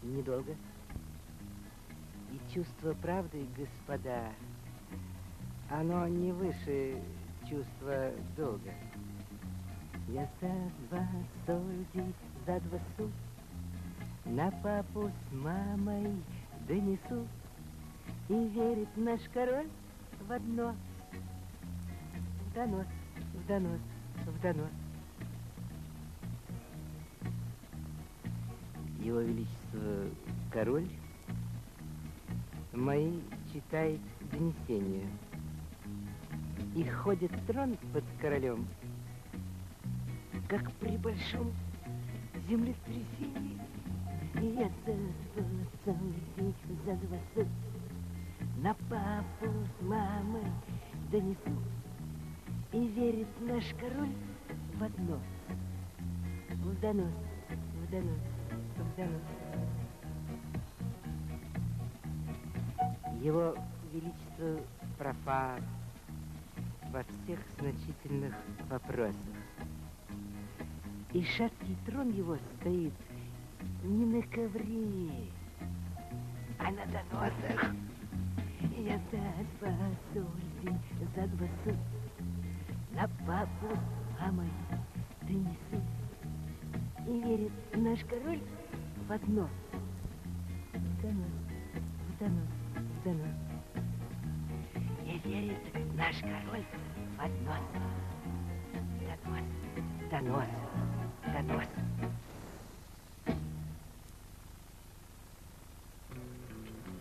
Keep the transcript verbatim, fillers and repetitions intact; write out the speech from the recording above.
недолго. И чувство правды, господа, оно не выше чувства долга. Я за два сольди, за два су на папу с мамой донесу. И верит наш король в одно: в донос, в донос, в донос. Его Величество король мои читает донесения и ходит трон под королем, как при большом землетрясении. И я за два сольди, за два су на папу с мамой донесу. И верит наш король в одно: в донос, в донос, в донос. Его Величество профан во всех значительных вопросах. И шаткий трон его стоит не на ковре, а на доносах. Я за два сольди, за два су на папу с мамой донесу. И верит наш король в одно: в донос, в донос, в донос. И верит наш король в одно: донос, донос, донос.